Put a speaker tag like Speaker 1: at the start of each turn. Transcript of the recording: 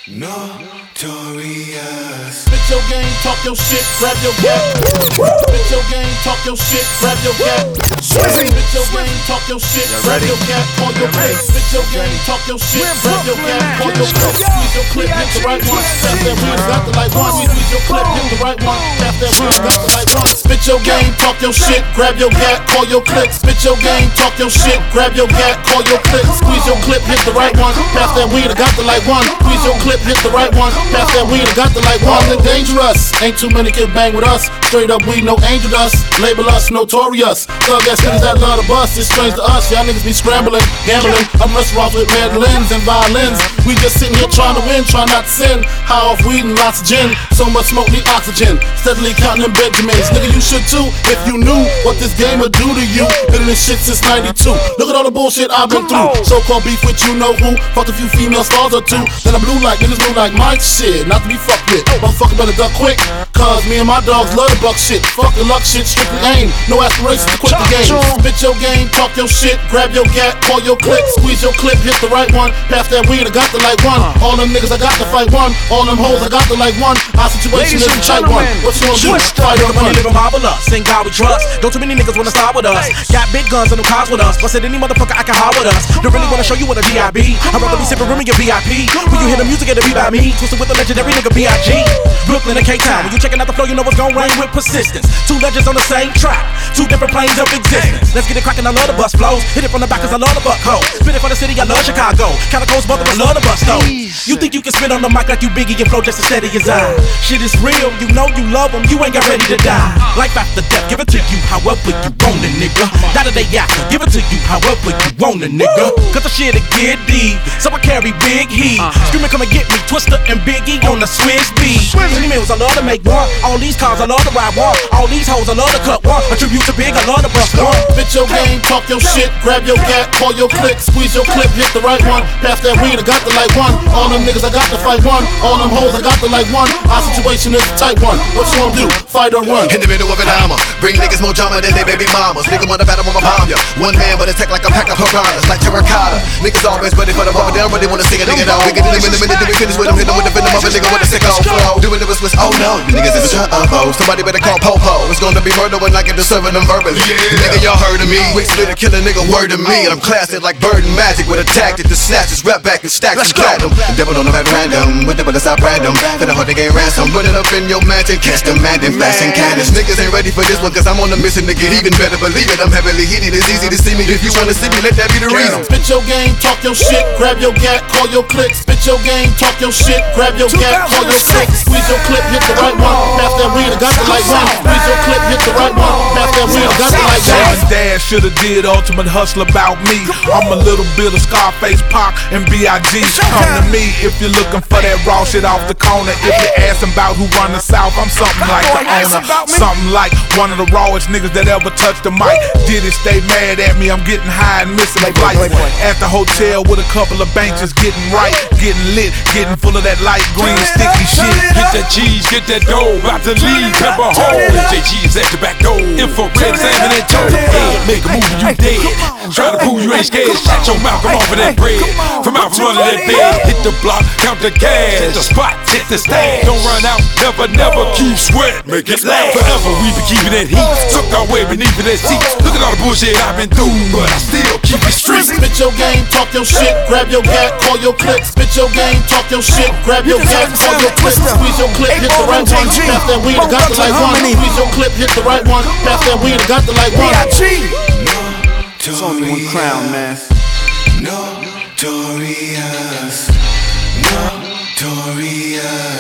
Speaker 1: Notorious. Spit your game, talk your shit, grab your gap. Spit your game, talk your shit, grab your gap. Spit your game, talk your shit, grab your gap, call your place. Spit your game, talk your shit, grab your gap, call your place. Squeeze your clip, hit the right one. Tap that weed, got the light one. Squeeze your clip, hit the right one. Tap that weed, got the light one. Spit your game, talk your shit, grab your gap, call your clip. Spit your game, talk your shit, grab your gap, call your clip. Squeeze your clip, hit the right one. Tap that weed, got the light one. Squeeze your clip, hit the right one. Pass that weed, got the light one. And dangerous. Ain't too many can bang with us. Straight up weed, no angel dust. Label us notorious. Thug ass niggas that love the bus. It's strange to us. Y'all niggas be scrambling, gambling. I'm restaurants with mandolins and violins. We just sitting here trying to win, trying not to sin. High off weed and lots of gin. So much smoke, need oxygen. Steadily counting them Benjamins. Nigga, you should too. If you knew what this game would do to you. Been in this shit since '92. Look at all the bullshit I've been through. So-called beef with you know who. Fucked a few female stars or two. Then I'm blue like niggas blue like Mike. Shit, not to be fucked with. Motherfucker better duck quick. Cause me and my dogs love the buck shit. Fuck the luck shit, strictly aim. No aspirations to quit the game. Spit your game, talk your shit, grab your gat, call your click, squeeze your clip, hit the right one. Pass that weed, I got the like one. All them niggas I got to fight one. All them hoes I got the like one. Our situation is a tight one. What you gonna do? Fight or run?
Speaker 2: Live marvelous, in God we trust. Don't too many niggas wanna start with us. Got big guns and no cars with us. Busted any motherfucker I can hide with us. Don't really wanna show you what a G.I.B. I'd rather be sipping room in your VIP. When you hear the music, it'll be by me. Twisted with the legendary nigga B.I.G. Brooklyn and K-Town. When you checking out the flow, you know what's gon' rain with persistence. Two legends on the same track, two different planes of existence. Let's get it crackin', I love the bus flows. Hit it from the back cause I love the buck hoe. Spit it for the city, I love Chicago. Calico's brother, I love the bus though. You think you can spit on the mic like you Biggie and flow just as steady as I. Shit is real, you know you love them, you ain't got ready to die. Life after death, give it to you however you want it, nigga. Die the day after, give it to you however you want it, nigga. Cause the shit it get deep, so I carry big heat. Screaming come and get me, Twister and Biggie on the Swiss beat. Many meals I love to make one, all these cars I love to ride one, all these hoes I love to cut one. A tribute to Big, I love to bust one.
Speaker 1: Spit your game, talk your shit, grab your gat, call your click, squeeze your clip, hit the right one. Pass that weed, I got the like one. All them niggas I got to fight one. All them hoes I got the like one. Our situation is a tight one. What you gonna do? Fight or run?
Speaker 3: In the middle of an armor, bring niggas more drama than their baby mamas. Nigga wanna battle, I'ma bomb ya. One man, but attack like a pack of piranhas, like terracotta. Niggas always ready for the rubber, they don't really wanna see a nigga down. We get in the minute, then we finish with them, hit them with the venom of a nigga with a sick old flow. Doing it with Swiss, oh no, you niggas is a trouble. Somebody better call Popo. It's gonna be murder when I get to serving them verbally. Nigga, y'all heard of me. Wait till to kill a nigga, word to me. And I'm classed like bird and magic with a tactic to snatch his rep back and stack some platinum. Devil on them at random, with devil inside random. Finna hard to gain ransom, put it up in your mansion, catch the man in fast and cannons. Niggas ain't ready for this one, cause I'm on a mission to get even better. Believe it, I'm heavily heated, it's easy to see me. If you wanna see me, let that be the reason.
Speaker 1: Spit your game, talk your shit, grab your gat, call your click. Spit your game, talk your shit, grab your gat, call your click. Squeeze your clip, hit the right one. Pass that weed, I got the light one. Squeeze your clip, hit the right one. Pass that weed, I got the light one.
Speaker 4: Mom and Dad shoulda did Ultimate Hustle about me. I'm a little bit of Scarface, Pac, and B.I.G. Come to me if you're looking for that raw shit off the corner. If you're asking about who run the South, I'm something like the owner. Something like one of the rawest niggas that ever touched the mic. Did it stay mad at me? I'm getting high and missing the flight. At the hotel with a couple of banks, getting right, getting lit, getting full of that light green sticky shit.
Speaker 5: Get that cheese, get that dough, about to leave, pepper hole. JG's at the back door, infrared examine that toe. Head, make a move, you dead. Try to prove you ain't scared. Shut your mouth, come off of that bread. From out from under that bed, hit the block, count the gas. Hit the spot, hit the stash. Don't run out, never keep sweat, make it last. Forever we been keeping that heat, tucked our way beneath that seat. Look at all the bullshit I've been through, but I still keep it street.
Speaker 1: Spit your game, talk your shit, grab your gat, call your click. Spit your game, talk your shit, grab your gat, call your click. Squeeze your clip, hit the right one. Pass that weed, I got the light one. Squeeze your clip, hit the right one. Pass that weed, I got the light one.
Speaker 6: It's only one crown, man.
Speaker 1: Notorious. Notorious.